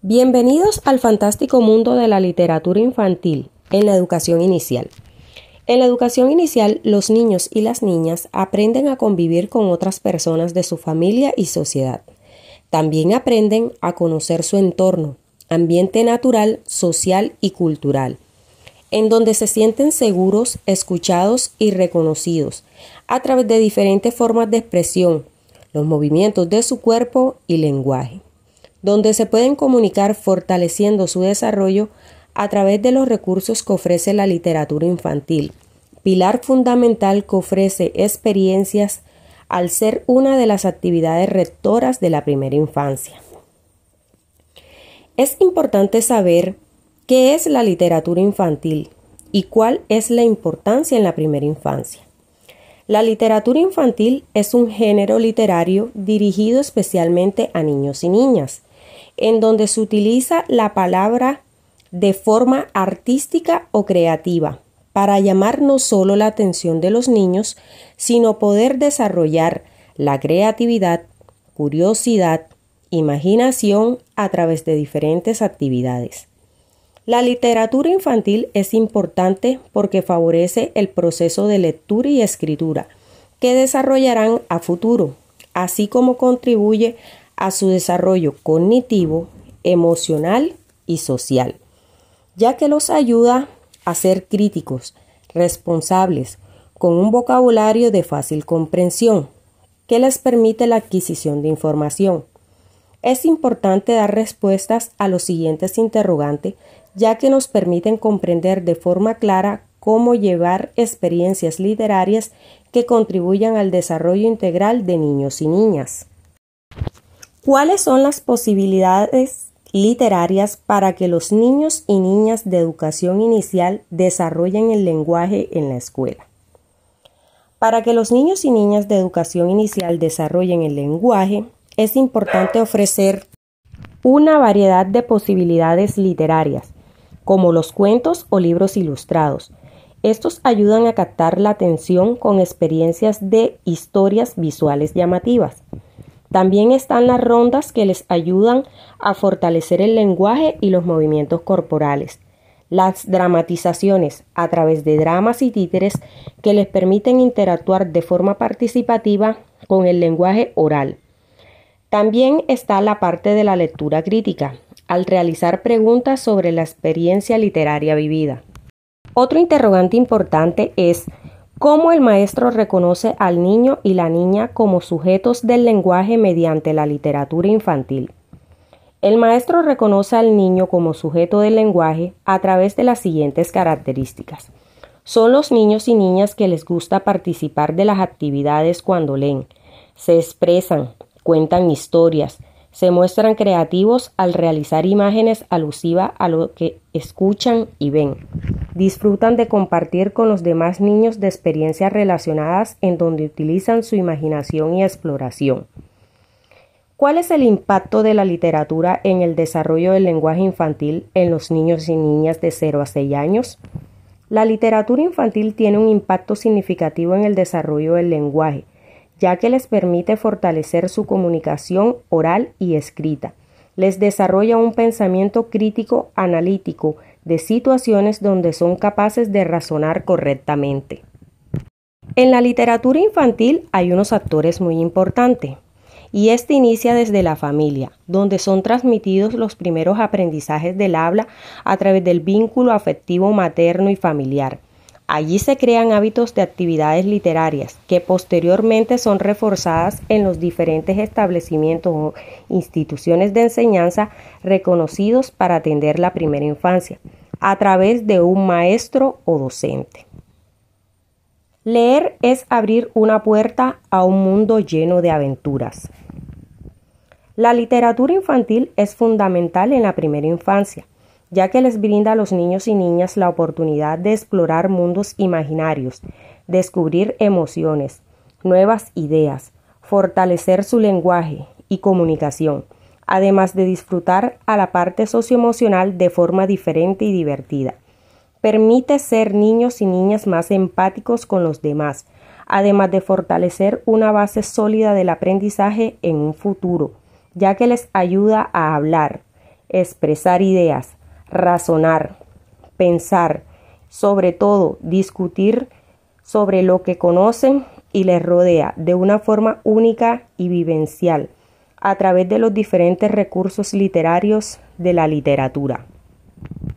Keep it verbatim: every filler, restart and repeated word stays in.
Bienvenidos al fantástico mundo de la literatura infantil en la educación inicial. En la educación inicial, los niños y las niñas aprenden a convivir con otras personas de su familia y sociedad. También aprenden a conocer su entorno, ambiente natural, social y cultural, en donde se sienten seguros, escuchados y reconocidos a través de diferentes formas de expresión, los movimientos de su cuerpo y lenguaje, donde se pueden comunicar fortaleciendo su desarrollo a través de los recursos que ofrece la literatura infantil, pilar fundamental que ofrece experiencias al ser una de las actividades rectoras de la primera infancia. Es importante saber qué es la literatura infantil y cuál es la importancia en la primera infancia. La literatura infantil es un género literario dirigido especialmente a niños y niñas, en donde se utiliza la palabra de forma artística o creativa para llamar no solo la atención de los niños, sino poder desarrollar la creatividad, curiosidad, imaginación a través de diferentes actividades. La literatura infantil es importante porque favorece el proceso de lectura y escritura que desarrollarán a futuro, así como contribuye a su desarrollo cognitivo, emocional y social, ya que los ayuda a ser críticos, responsables, con un vocabulario de fácil comprensión, que les permite la adquisición de información. Es importante dar respuestas a los siguientes interrogantes, ya que nos permiten comprender de forma clara cómo llevar experiencias literarias que contribuyan al desarrollo integral de niños y niñas. ¿Cuáles son las posibilidades literarias para que los niños y niñas de educación inicial desarrollen el lenguaje en la escuela? Para que los niños y niñas de educación inicial desarrollen el lenguaje, es importante ofrecer una variedad de posibilidades literarias, como los cuentos o libros ilustrados. Estos ayudan a captar la atención con experiencias de historias visuales llamativas. También están las rondas que les ayudan a fortalecer el lenguaje y los movimientos corporales. Las dramatizaciones a través de dramas y títeres que les permiten interactuar de forma participativa con el lenguaje oral. También está la parte de la lectura crítica, al realizar preguntas sobre la experiencia literaria vivida. Otro interrogante importante es cómo el maestro reconoce al niño y la niña como sujetos del lenguaje mediante la literatura infantil. El maestro reconoce al niño como sujeto del lenguaje a través de las siguientes características. Son los niños y niñas que les gusta participar de las actividades cuando leen, se expresan, cuentan historias, se muestran creativos al realizar imágenes alusivas a lo que escuchan y ven. Disfrutan de compartir con los demás niños de experiencias relacionadas en donde utilizan su imaginación y exploración. ¿Cuál es el impacto de la literatura en el desarrollo del lenguaje infantil en los niños y niñas de cero a seis años? La literatura infantil tiene un impacto significativo en el desarrollo del lenguaje, ya que les permite fortalecer su comunicación oral y escrita. Les desarrolla un pensamiento crítico analítico de situaciones donde son capaces de razonar correctamente. En la literatura infantil hay unos actores muy importantes, y este inicia desde la familia, donde son transmitidos los primeros aprendizajes del habla a través del vínculo afectivo materno y familiar. Allí se crean hábitos de actividades literarias que posteriormente son reforzadas en los diferentes establecimientos o instituciones de enseñanza reconocidos para atender la primera infancia, a través de un maestro o docente. Leer es abrir una puerta a un mundo lleno de aventuras. La literatura infantil es fundamental en la primera infancia, ya que les brinda a los niños y niñas la oportunidad de explorar mundos imaginarios, descubrir emociones, nuevas ideas, fortalecer su lenguaje y comunicación, además de disfrutar a la parte socioemocional de forma diferente y divertida. Permite ser niños y niñas más empáticos con los demás, además de fortalecer una base sólida del aprendizaje en un futuro, ya que les ayuda a hablar, expresar ideas, razonar, pensar, sobre todo discutir sobre lo que conocen y les rodea de una forma única y vivencial a través de los diferentes recursos literarios de la literatura.